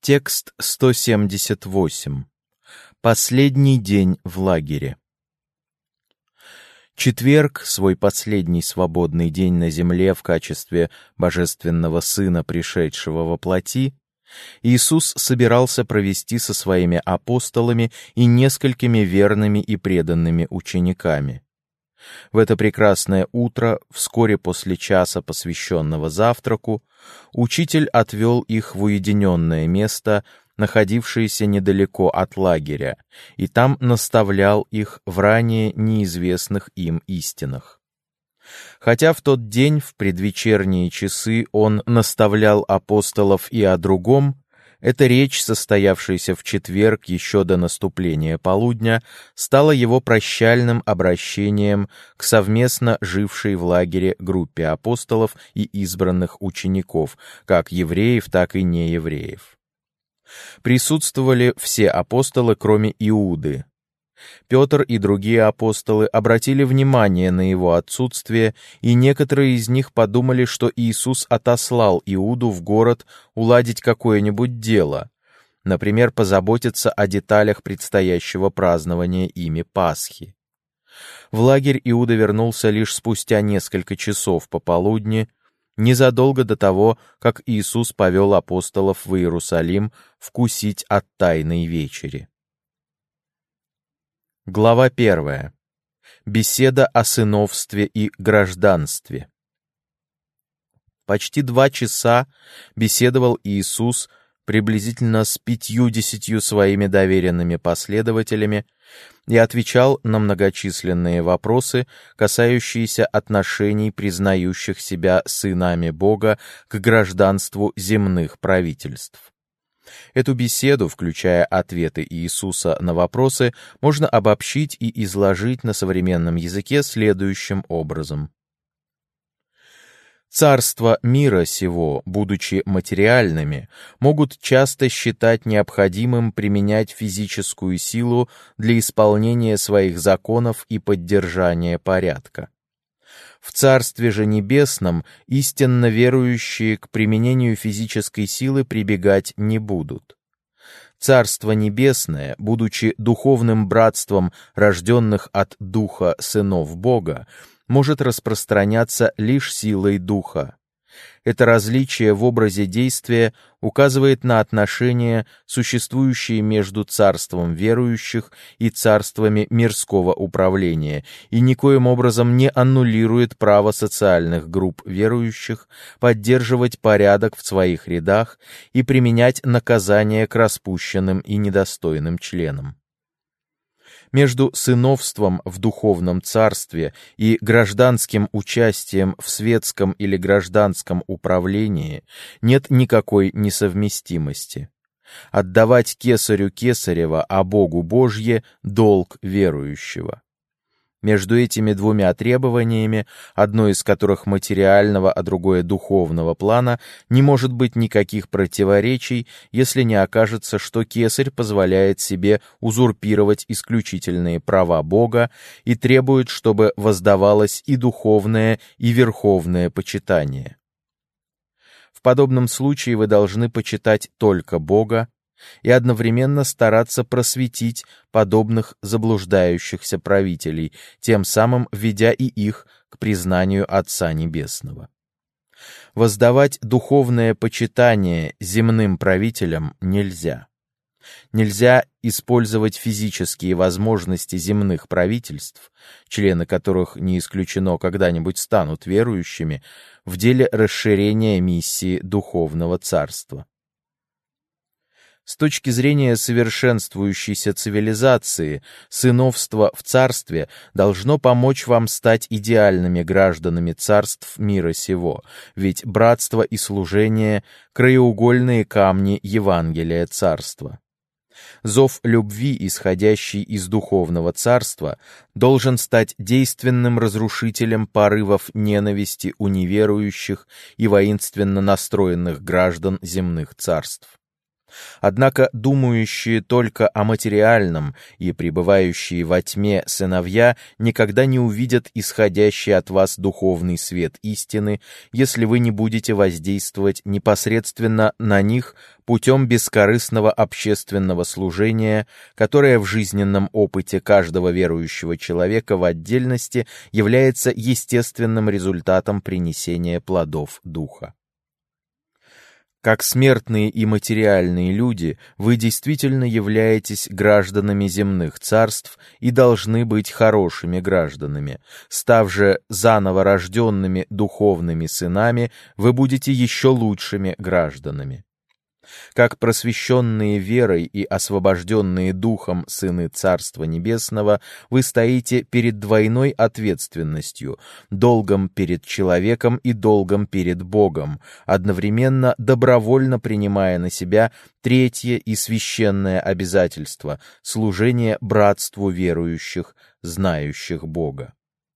Текст 178. Последний день в лагере. Четверг, свой последний свободный день на земле в качестве Божественного Сына, пришедшего во плоти, Иисус собирался провести со своими апостолами и несколькими верными и преданными учениками. В это прекрасное утро, вскоре после часа, посвященного завтраку, Учитель отвел их в уединенное место, находившееся недалеко от лагеря, и там наставлял их в ранее неизвестных им истинах. Хотя в тот день, в предвечерние часы, он наставлял апостолов и о другом, эта речь, состоявшаяся в четверг еще до наступления полудня, стала его прощальным обращением к совместно жившей в лагере группе апостолов и избранных учеников, как евреев, так и неевреев. Присутствовали все апостолы, кроме Иуды. Петр и другие апостолы обратили внимание на его отсутствие, и некоторые из них подумали, что Иисус отослал Иуду в город уладить какое-нибудь дело, например, позаботиться о деталях предстоящего празднования ими Пасхи. В лагерь Иуда вернулся лишь спустя несколько часов пополудни, незадолго до того, как Иисус повел апостолов в Иерусалим вкусить от Тайной вечери. Глава 1. Беседа о сыновстве и гражданстве. Почти 2 часа беседовал Иисус приблизительно с 50 своими доверенными последователями и отвечал на многочисленные вопросы, касающиеся отношений признающих себя сынами Бога к гражданству земных правительств. Эту беседу, включая ответы Иисуса на вопросы, можно обобщить и изложить на современном языке следующим образом. Царства мира сего, будучи материальными, могут часто считать необходимым применять физическую силу для исполнения своих законов и поддержания порядка. В Царстве же Небесном истинно верующие к применению физической силы прибегать не будут. Царство Небесное, будучи духовным братством рожденных от Духа сынов Бога, может распространяться лишь силой Духа. Это различие в образе действия указывает на отношения, существующие между царством верующих и царствами мирского управления, и никоим образом не аннулирует право социальных групп верующих поддерживать порядок в своих рядах и применять наказания к распущенным и недостойным членам. Между сыновством в духовном царстве и гражданским участием в светском или гражданском управлении нет никакой несовместимости. Отдавать кесарю кесарева, а Богу Божье — долг верующего. Между этими двумя требованиями, одно из которых материального, а другое духовного плана, не может быть никаких противоречий, если не окажется, что кесарь позволяет себе узурпировать исключительные права Бога и требует, чтобы воздавалось и духовное, и верховное почитание. В подобном случае вы должны почитать только Бога и одновременно стараться просветить подобных заблуждающихся правителей, тем самым ведя и их к признанию Отца Небесного. Воздавать духовное почитание земным правителям нельзя. Нельзя использовать физические возможности земных правительств, члены которых не исключено когда-нибудь станут верующими, в деле расширения миссии духовного царства. С точки зрения совершенствующейся цивилизации, сыновство в царстве должно помочь вам стать идеальными гражданами царств мира сего, ведь братство и служение — краеугольные камни Евангелия царства. Зов любви, исходящий из духовного царства, должен стать действенным разрушителем порывов ненависти у неверующих и воинственно настроенных граждан земных царств. Однако думающие только о материальном и пребывающие во тьме сыновья никогда не увидят исходящий от вас духовный свет истины, если вы не будете воздействовать непосредственно на них путем бескорыстного общественного служения, которое в жизненном опыте каждого верующего человека в отдельности является естественным результатом принесения плодов Духа. Как смертные и материальные люди, вы действительно являетесь гражданами земных царств и должны быть хорошими гражданами. Став же заново рожденными духовными сынами, вы будете еще лучшими гражданами. Как просвещенные верой и освобожденные духом сыны Царства Небесного, вы стоите перед двойной ответственностью, долгом перед человеком и долгом перед Богом, одновременно добровольно принимая на себя третье и священное обязательство — служение братству верующих, знающих Бога.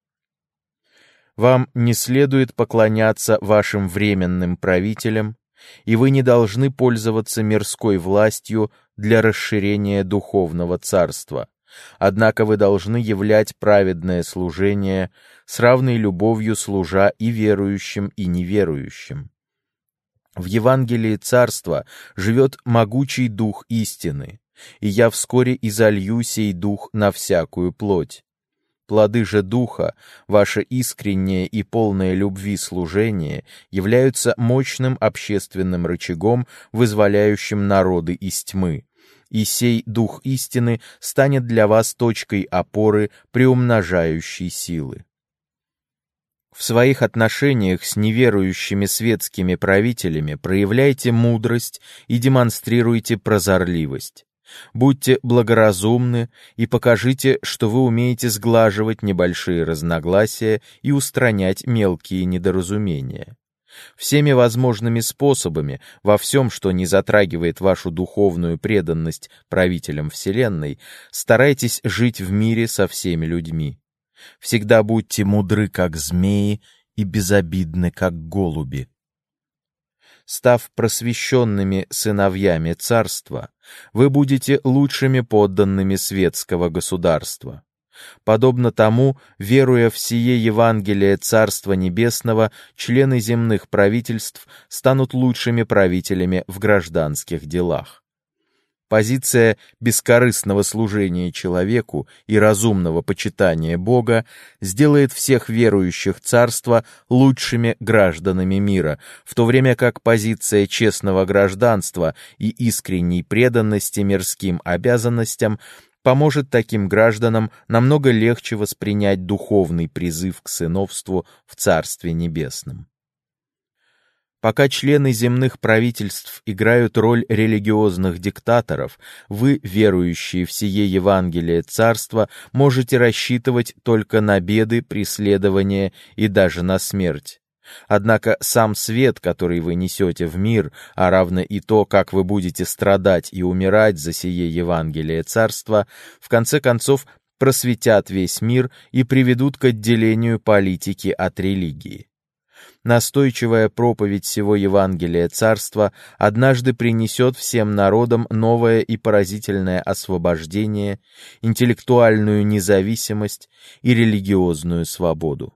Вам не следует поклоняться вашим временным правителям, и вы не должны пользоваться мирской властью для расширения духовного царства. Однако вы должны являть праведное служение, с равной любовью служа и верующим, и неверующим. В Евангелии Царства живет могучий Дух истины, и я вскоре изолью сей Дух на всякую плоть. Плоды же Духа, ваше искреннее и полное любви служение, являются мощным общественным рычагом, вызволяющим народы из тьмы, и сей Дух истины станет для вас точкой опоры приумножающей силы. В своих отношениях с неверующими светскими правителями проявляйте мудрость и демонстрируйте прозорливость. Будьте благоразумны и покажите, что вы умеете сглаживать небольшие разногласия и устранять мелкие недоразумения. Всеми возможными способами, во всем, что не затрагивает вашу духовную преданность правителям Вселенной, старайтесь жить в мире со всеми людьми. Всегда будьте мудры, как змеи, и безобидны, как голуби. Став просвещенными сыновьями царства, вы будете лучшими подданными светского государства. Подобно тому, веруя в сие Евангелие Царства Небесного, члены земных правительств станут лучшими правителями в гражданских делах. Позиция бескорыстного служения человеку и разумного почитания Бога сделает всех верующих царства лучшими гражданами мира, в то время как позиция честного гражданства и искренней преданности мирским обязанностям поможет таким гражданам намного легче воспринять духовный призыв к сыновству в Царстве Небесном. Пока члены земных правительств играют роль религиозных диктаторов, вы, верующие в сие Евангелие Царства, можете рассчитывать только на беды, преследования и даже на смерть. Однако сам свет, который вы несете в мир, а равно и то, как вы будете страдать и умирать за сие Евангелие Царства, в конце концов просветят весь мир и приведут к отделению политики от религии. Настойчивая проповедь сего Евангелия Царства однажды принесет всем народам новое и поразительное освобождение, интеллектуальную независимость и религиозную свободу.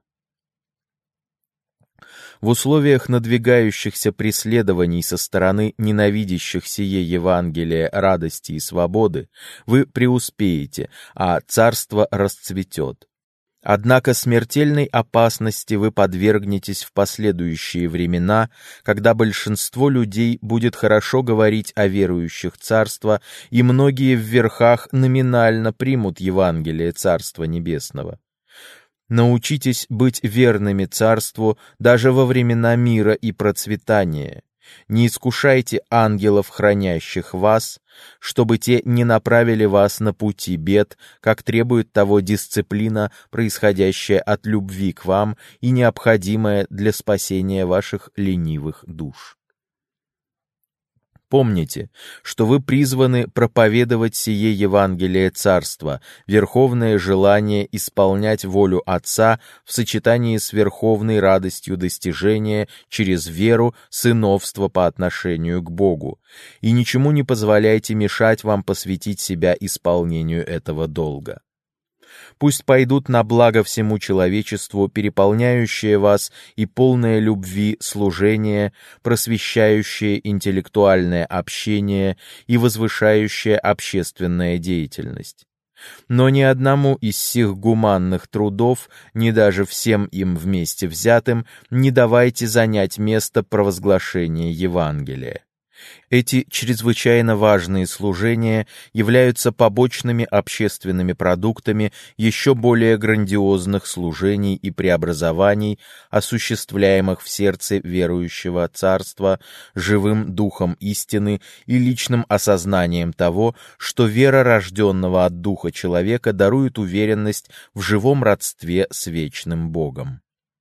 В условиях надвигающихся преследований со стороны ненавидящих сие Евангелие радости и свободы вы преуспеете, а царство расцветет. Однако смертельной опасности вы подвергнетесь в последующие времена, когда большинство людей будет хорошо говорить о верующих царства, и многие в верхах номинально примут Евангелие Царства Небесного. Научитесь быть верными царству даже во времена мира и процветания. Не искушайте ангелов, хранящих вас, чтобы те не направили вас на пути бед, как требует того дисциплина, происходящая от любви к вам и необходимая для спасения ваших ленивых душ. Помните, что вы призваны проповедовать сие Евангелие Царства, верховное желание исполнять волю Отца в сочетании с верховной радостью достижения через веру сыновства по отношению к Богу, и ничему не позволяйте мешать вам посвятить себя исполнению этого долга. Пусть пойдут на благо всему человечеству переполняющее вас и полное любви служение, просвещающее интеллектуальное общение и возвышающее общественная деятельность. Но ни одному из сих гуманных трудов, ни даже всем им вместе взятым, не давайте занять место провозглашения Евангелия. Эти чрезвычайно важные служения являются побочными общественными продуктами еще более грандиозных служений и преобразований, осуществляемых в сердце верующего царства живым духом истины и личным осознанием того, что вера рожденного от духа человека дарует уверенность в живом родстве с вечным Богом.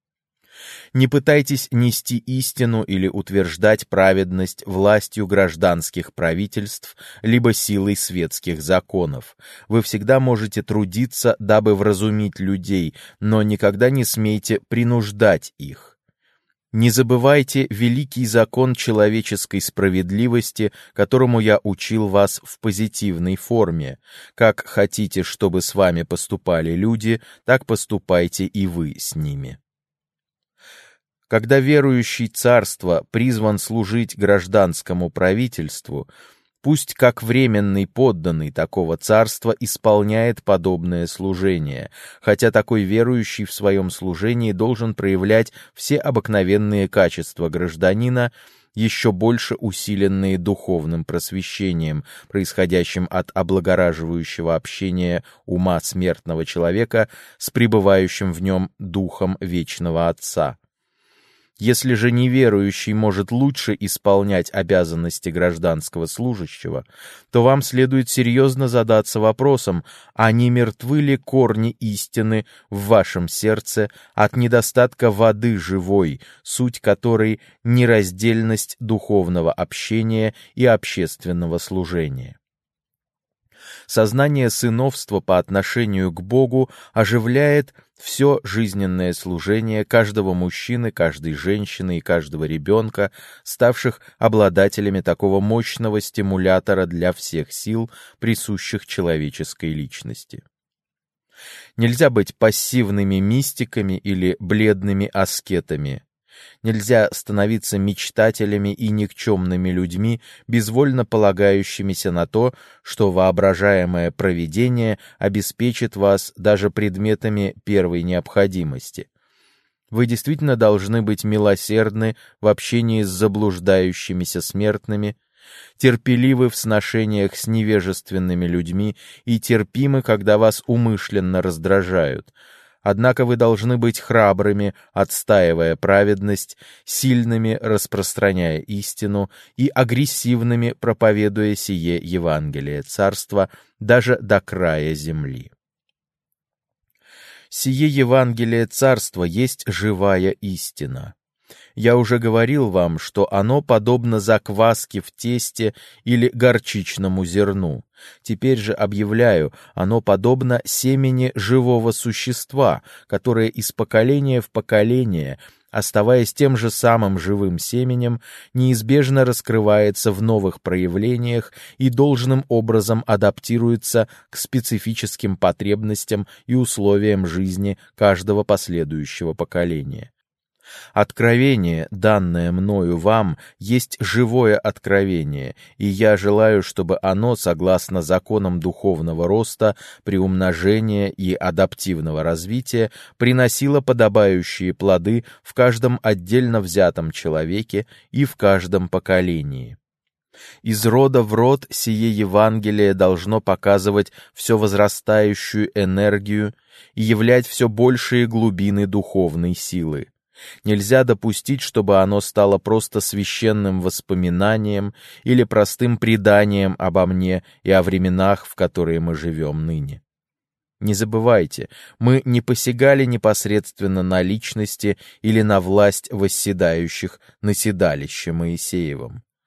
Не пытайтесь нести истину или утверждать праведность властью гражданских правительств, либо силой светских законов. Вы всегда можете трудиться, дабы вразумить людей, но никогда не смейте принуждать их. Не забывайте великий закон человеческой справедливости, которому я учил вас в позитивной форме. Как хотите, чтобы с вами поступали люди, так поступайте и вы с ними. Когда верующий царства призван служить гражданскому правительству, пусть как временный подданный такого царства исполняет подобное служение, хотя такой верующий в своем служении должен проявлять все обыкновенные качества гражданина, еще больше усиленные духовным просвещением, происходящим от облагораживающего общения ума смертного человека с пребывающим в нем духом вечного Отца. Если же неверующий может лучше исполнять обязанности гражданского служащего, то вам следует серьезно задаться вопросом, а не мертвы ли корни истины в вашем сердце от недостатка воды живой, суть которой — нераздельность духовного общения и общественного служения. Сознание сыновства по отношению к Богу оживляет все жизненное служение каждого мужчины, каждой женщины и каждого ребенка, ставших обладателями такого мощного стимулятора для всех сил, присущих человеческой личности. Нельзя быть пассивными мистиками или бледными аскетами. Нельзя становиться мечтателями и никчемными людьми, безвольно полагающимися на то, что воображаемое провидение обеспечит вас даже предметами первой необходимости. Вы действительно должны быть милосердны в общении с заблуждающимися смертными, терпеливы в сношениях с невежественными людьми и терпимы, когда вас умышленно раздражают. Однако вы должны быть храбрыми, отстаивая праведность, сильными, распространяя истину, и агрессивными, проповедуя сие Евангелие Царства даже до края земли. Сие Евангелие Царства есть живая истина. Я уже говорил вам, что оно подобно закваске в тесте или горчичному зерну. Теперь же объявляю, оно подобно семени живого существа, которое из поколения в поколение, оставаясь тем же самым живым семенем, неизбежно раскрывается в новых проявлениях и должным образом адаптируется к специфическим потребностям и условиям жизни каждого последующего поколения. Откровение, данное мною вам, есть живое откровение, и я желаю, чтобы оно, согласно законам духовного роста, приумножения и адаптивного развития, приносило подобающие плоды в каждом отдельно взятом человеке и в каждом поколении. Из рода в род сие Евангелие должно показывать все возрастающую энергию и являть все большие глубины духовной силы. Нельзя допустить, чтобы оно стало просто священным воспоминанием или простым преданием обо мне и о временах, в которые мы живем ныне. Не забывайте, мы не посягали непосредственно на личности или на власть восседающих на седалище Моисеевом.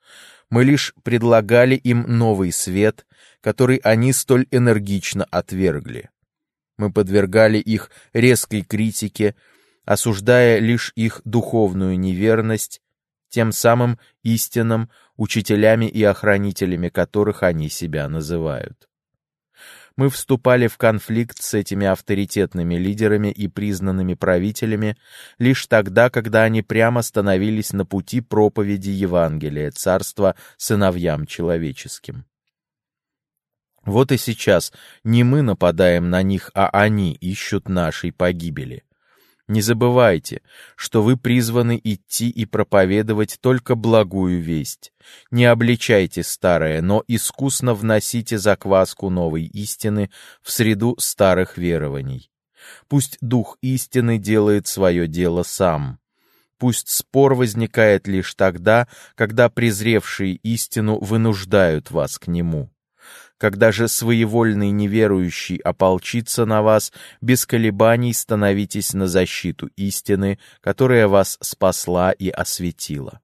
Мы лишь предлагали им новый свет, который они столь энергично отвергли. Мы подвергали их резкой критике, осуждая лишь их духовную неверность, тем самым истинным учителями и охранителями которых они себя называют. Мы вступали в конфликт с этими авторитетными лидерами и признанными правителями лишь тогда, когда они прямо становились на пути проповеди Евангелия Царства сыновьям человеческим. Вот и сейчас не мы нападаем на них, а они ищут нашей погибели. Не забывайте, что вы призваны идти и проповедовать только благую весть. Не обличайте старое, но искусно вносите закваску новой истины в среду старых верований. Пусть Дух истины делает свое дело сам. Пусть спор возникает лишь тогда, когда презревшие истину вынуждают вас к нему. Когда же своевольный неверующий ополчится на вас, без колебаний становитесь на защиту истины, которая вас спасла и осветила.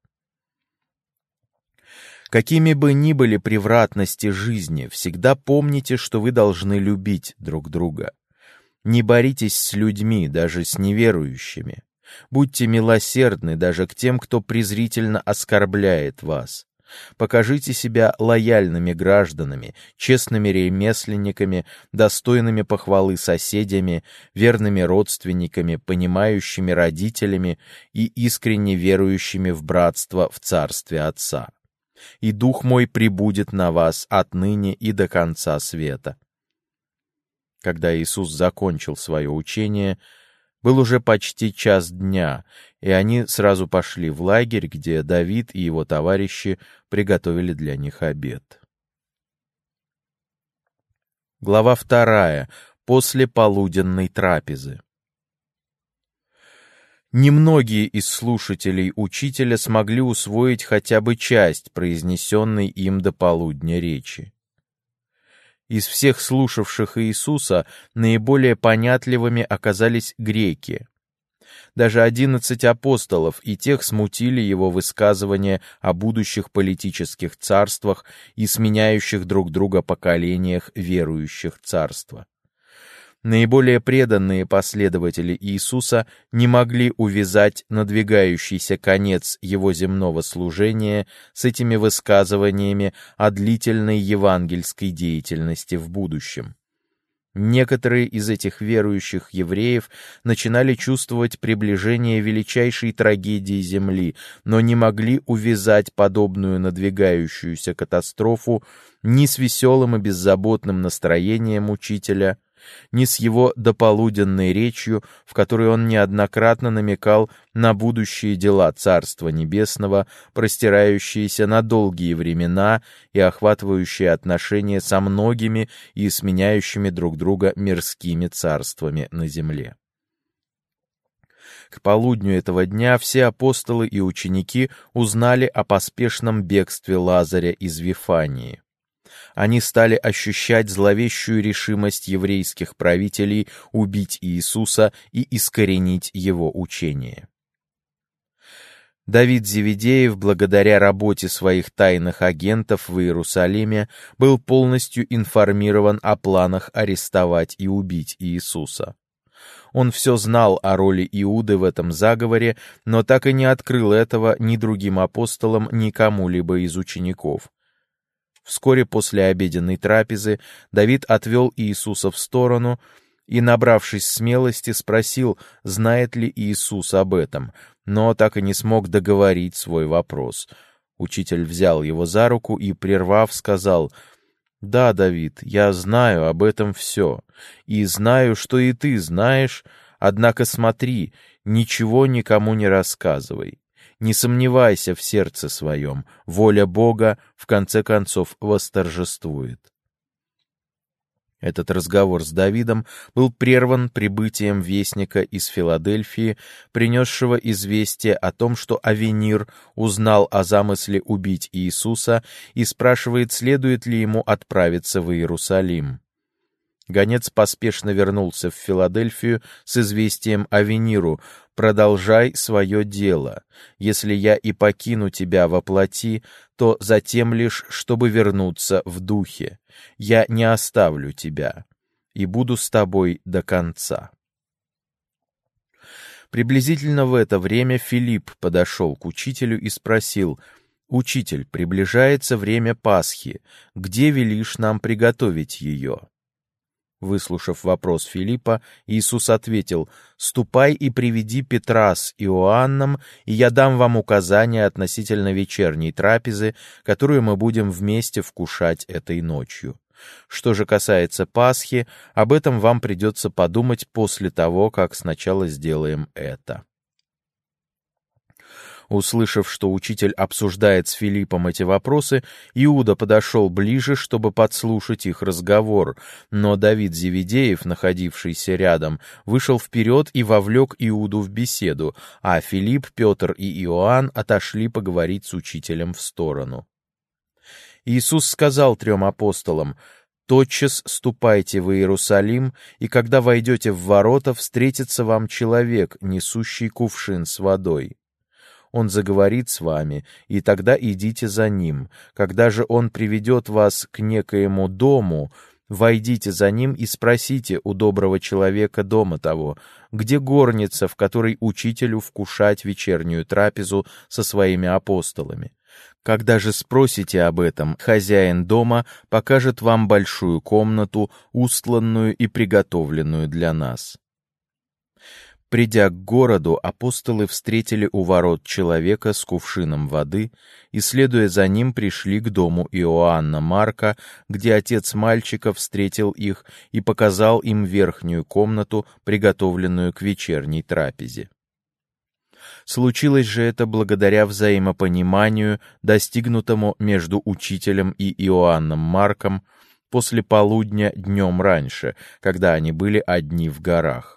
Какими бы ни были превратности жизни, всегда помните, что вы должны любить друг друга. Не боритесь с людьми, даже с неверующими. Будьте милосердны даже к тем, кто презрительно оскорбляет вас. Покажите себя лояльными гражданами, честными ремесленниками, достойными похвалы соседями, верными родственниками, понимающими родителями и искренне верующими в братство в Царстве Отца. И Дух мой пребудет на вас отныне и до конца света. Когда Иисус закончил свое учение, был уже почти час дня, и они сразу пошли в лагерь, где Давид и его товарищи приготовили для них обед. Глава 2. После полуденной трапезы. Немногие из слушателей учителя смогли усвоить хотя бы часть произнесенной им до полудня речи. Из всех слушавших Иисуса наиболее понятливыми оказались греки. Даже 11 апостолов и тех смутили его высказывания о будущих политических царствах и сменяющих друг друга поколениях верующих царства. Наиболее преданные последователи Иисуса не могли увязать надвигающийся конец его земного служения с этими высказываниями о длительной евангельской деятельности в будущем. Некоторые из этих верующих евреев начинали чувствовать приближение величайшей трагедии земли, но не могли увязать подобную надвигающуюся катастрофу ни с веселым и беззаботным настроением учителя, ни с его дополуденной речью, в которой он неоднократно намекал на будущие дела Царства Небесного, простирающиеся на долгие времена и охватывающие отношения со многими и сменяющими друг друга мирскими царствами на земле. К полудню этого дня все апостолы и ученики узнали о поспешном бегстве Лазаря из Вифании. Они стали ощущать зловещую решимость еврейских правителей убить Иисуса и искоренить его учение. Давид Зеведеев, благодаря работе своих тайных агентов в Иерусалиме, был полностью информирован о планах арестовать и убить Иисуса. Он все знал о роли Иуды в этом заговоре, но так и не открыл этого ни другим апостолам, ни кому-либо из учеников. Вскоре после обеденной трапезы Давид отвел Иисуса в сторону и, набравшись смелости, спросил, знает ли Иисус об этом, но так и не смог договорить свой вопрос. Учитель взял его за руку и, прервав, сказал: «Да, Давид, я знаю об этом все, и знаю, что и ты знаешь, однако смотри, ничего никому не рассказывай. Не сомневайся в сердце своем, воля Бога в конце концов восторжествует». Этот разговор с Давидом был прерван прибытием вестника из Филадельфии, принесшего известие о том, что Авенир узнал о замысле убить Иисуса и спрашивает, следует ли ему отправиться в Иерусалим. Гонец поспешно вернулся в Филадельфию с известием Авениру: «Продолжай свое дело. Если я и покину тебя во плоти, то затем лишь, чтобы вернуться в духе. Я не оставлю тебя и буду с тобой до конца». Приблизительно в это время Филипп подошел к учителю и спросил: «Учитель, приближается время Пасхи. Где велишь нам приготовить ее?» Выслушав вопрос Филиппа, Иисус ответил: «Ступай и приведи Петра с Иоанном, и я дам вам указания относительно вечерней трапезы, которую мы будем вместе вкушать этой ночью. Что же касается Пасхи, об этом вам придется подумать после того, как сначала сделаем это». Услышав, что учитель обсуждает с Филиппом эти вопросы, Иуда подошел ближе, чтобы подслушать их разговор, но Давид Зеведеев, находившийся рядом, вышел вперед и вовлек Иуду в беседу, а Филипп, Петр и Иоанн отошли поговорить с учителем в сторону. Иисус сказал 3 апостолам: «Тотчас ступайте в Иерусалим, и когда войдете в ворота, встретится вам человек, несущий кувшин с водой. Он заговорит с вами, и тогда идите за ним. Когда же он приведет вас к некоему дому, войдите за ним и спросите у доброго человека дома того, где горница, в которой учителю вкушать вечернюю трапезу со своими апостолами. Когда же спросите об этом, хозяин дома покажет вам большую комнату, устланную и приготовленную для нас». Придя к городу, апостолы встретили у ворот человека с кувшином воды и, следуя за ним, пришли к дому Иоанна Марка, где отец мальчика встретил их и показал им верхнюю комнату, приготовленную к вечерней трапезе. Случилось же это благодаря взаимопониманию, достигнутому между учителем и Иоанном Марком после полудня днем раньше, когда они были одни в горах.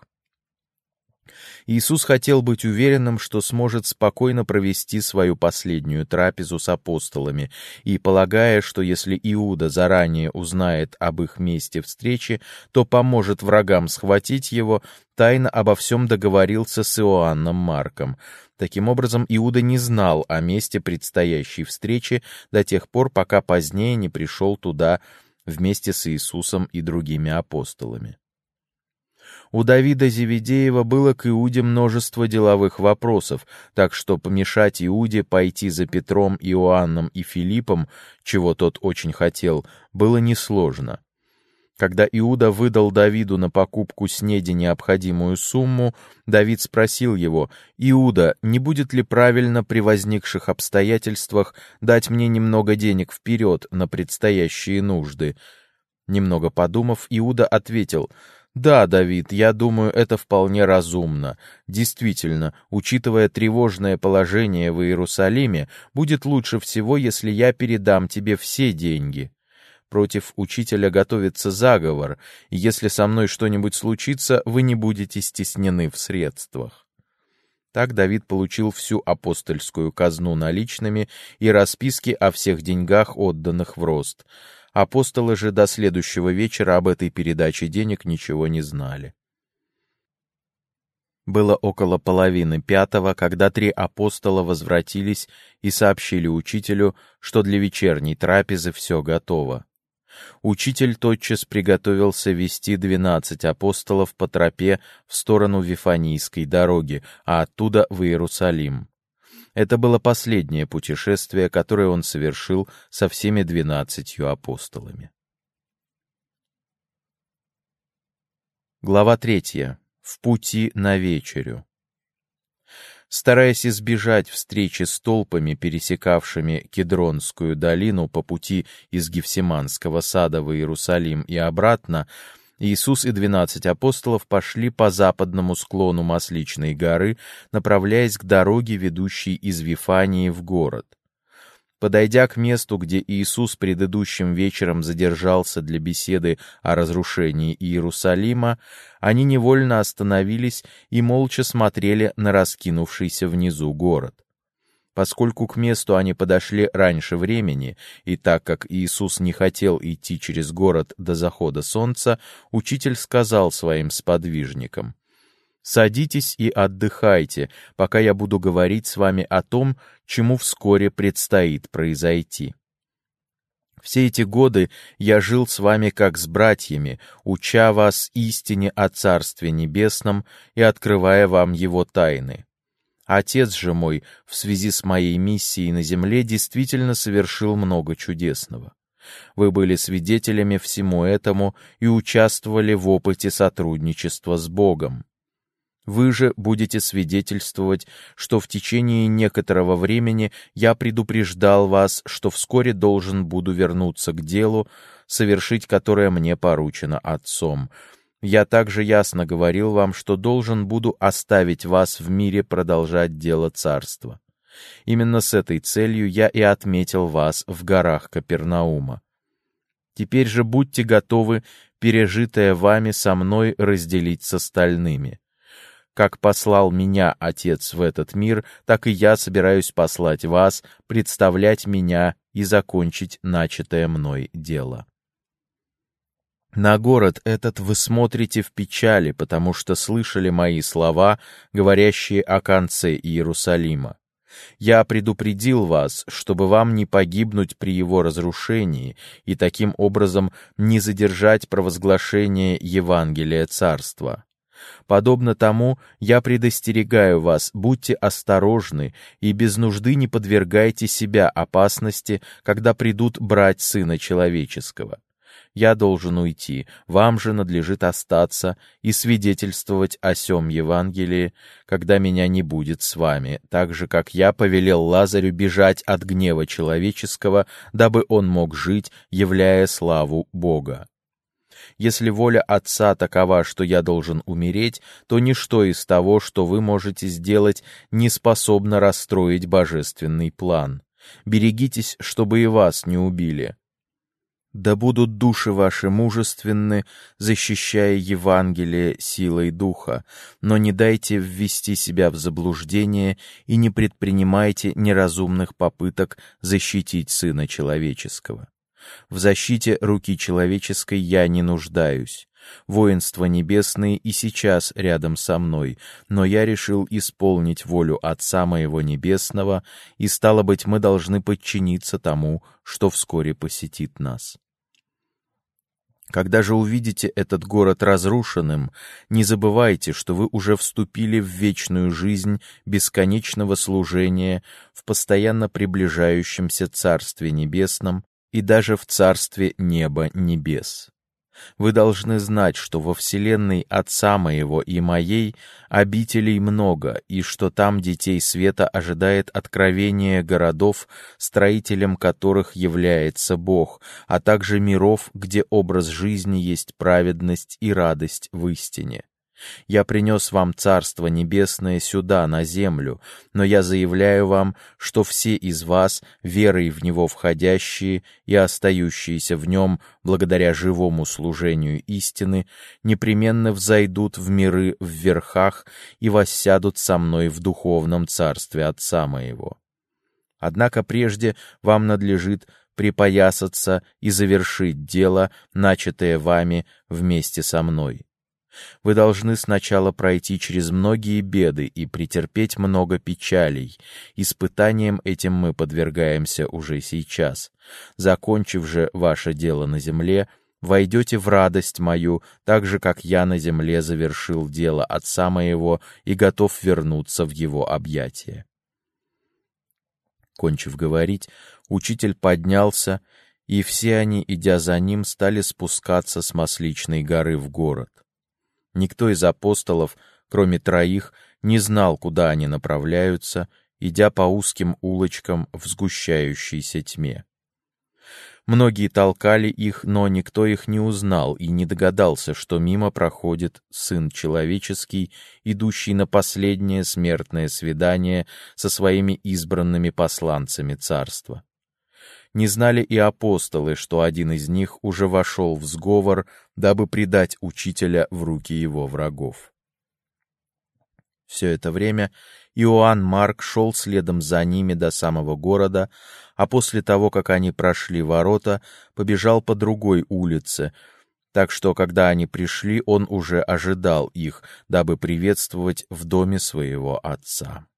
Иисус хотел быть уверенным, что сможет спокойно провести свою последнюю трапезу с апостолами, и, полагая, что если Иуда заранее узнает об их месте встречи, то поможет врагам схватить его, тайно обо всем договорился с Иоанном Марком. Таким образом, Иуда не знал о месте предстоящей встречи до тех пор, пока позднее не пришел туда вместе с Иисусом и другими апостолами. У Давида Зеведеева было к Иуде множество деловых вопросов, так что помешать Иуде пойти за Петром, Иоанном и Филиппом, чего тот очень хотел, было несложно. Когда Иуда выдал Давиду на покупку снеди необходимую сумму, Давид спросил его: «Иуда, не будет ли правильно при возникших обстоятельствах дать мне немного денег вперед на предстоящие нужды?» Немного подумав, Иуда ответил: «Да, Давид, я думаю, это вполне разумно. Действительно, учитывая тревожное положение в Иерусалиме, будет лучше всего, если я передам тебе все деньги. Против учителя готовится заговор, и если со мной что-нибудь случится, вы не будете стеснены в средствах». Так Давид получил всю апостольскую казну наличными и расписки о всех деньгах, отданных в рост. Апостолы же до следующего вечера об этой передаче денег ничего не знали. Было около 4:30, когда 3 апостола возвратились и сообщили учителю, что для вечерней трапезы все готово. Учитель тотчас приготовился вести 12 апостолов по тропе в сторону Вифанийской дороги, а оттуда в Иерусалим. Это было последнее путешествие, которое он совершил со всеми 12 апостолами. Глава 3. В пути на вечерю. Стараясь избежать встречи с толпами, пересекавшими Кедронскую долину по пути из Гефсиманского сада в Иерусалим и обратно, Иисус и 12 апостолов пошли по западному склону Масличной горы, направляясь к дороге, ведущей из Вифании в город. Подойдя к месту, где Иисус предыдущим вечером задержался для беседы о разрушении Иерусалима, они невольно остановились и молча смотрели на раскинувшийся внизу город. Поскольку к месту они подошли раньше времени, и так как Иисус не хотел идти через город до захода солнца, учитель сказал своим сподвижникам: «Садитесь и отдыхайте, пока я буду говорить с вами о том, чему вскоре предстоит произойти. Все эти годы я жил с вами как с братьями, уча вас истине о Царстве Небесном и открывая вам его тайны. Отец же мой в связи с моей миссией на земле действительно совершил много чудесного. Вы были свидетелями всему этому и участвовали в опыте сотрудничества с Богом. Вы же будете свидетельствовать, что в течение некоторого времени я предупреждал вас, что вскоре должен буду вернуться к делу, совершить которое мне поручено Отцом. Я также ясно говорил вам, что должен буду оставить вас в мире продолжать дело Царства. Именно с этой целью я и отметил вас в горах Капернаума. Теперь же будьте готовы пережитое вами со мной разделить с остальными. Как послал меня Отец в этот мир, так и я собираюсь послать вас, представлять меня и закончить начатое мной дело. На город этот вы смотрите в печали, потому что слышали мои слова, говорящие о конце Иерусалима. Я предупредил вас, чтобы вам не погибнуть при его разрушении и таким образом не задержать провозглашение Евангелия Царства. Подобно тому, я предостерегаю вас, будьте осторожны и без нужды не подвергайте себя опасности, когда придут брать Сына Человеческого. Я должен уйти, вам же надлежит остаться и свидетельствовать о сем Евангелии, когда меня не будет с вами, так же, как я повелел Лазарю бежать от гнева человеческого, дабы он мог жить, являя славу Бога. Если воля Отца такова, что я должен умереть, то ничто из того, что вы можете сделать, не способно расстроить божественный план. Берегитесь, чтобы и вас не убили. Да будут души ваши мужественны, защищая Евангелие силой Духа, но не дайте ввести себя в заблуждение и не предпринимайте неразумных попыток защитить Сына Человеческого. В защите руки человеческой я не нуждаюсь. Воинства небесные и сейчас рядом со мной, но я решил исполнить волю Отца моего Небесного, и, стало быть, мы должны подчиниться тому, что вскоре посетит нас. Когда же увидите этот город разрушенным, не забывайте, что вы уже вступили в вечную жизнь бесконечного служения в постоянно приближающемся Царстве Небесном и даже в Царстве Неба Небес. Вы должны знать, что во вселенной Отца моего и моей обителей много, и что там детей света ожидает откровение городов, строителем которых является Бог, а также миров, где образ жизни есть праведность и радость в истине. Я принес вам Царство Небесное сюда, на землю, но я заявляю вам, что все из вас, верой в Него входящие и остающиеся в Нем благодаря живому служению истины, непременно взойдут в миры в верхах и воссядут со мной в духовном Царстве Отца моего. Однако прежде вам надлежит припоясаться и завершить дело, начатое вами вместе со мной. Вы должны сначала пройти через многие беды и претерпеть много печалей. Испытанием этим мы подвергаемся уже сейчас. Закончив же ваше дело на земле, войдете в радость мою, так же, как я на земле завершил дело Отца моего и готов вернуться в его объятия». Кончив говорить, учитель поднялся, и все они, идя за ним, стали спускаться с Масличной горы в город. Никто из апостолов, кроме троих, не знал, куда они направляются, идя по узким улочкам в сгущающейся тьме. Многие толкали их, но никто их не узнал и не догадался, что мимо проходит Сын Человеческий, идущий на последнее смертное свидание со своими избранными посланцами Царства. Не знали и апостолы, что один из них уже вошел в сговор, дабы предать учителя в руки его врагов. Все это время Иоанн Марк шел следом за ними до самого города, а после того, как они прошли ворота, побежал по другой улице, так что, когда они пришли, он уже ожидал их, дабы приветствовать в доме своего отца.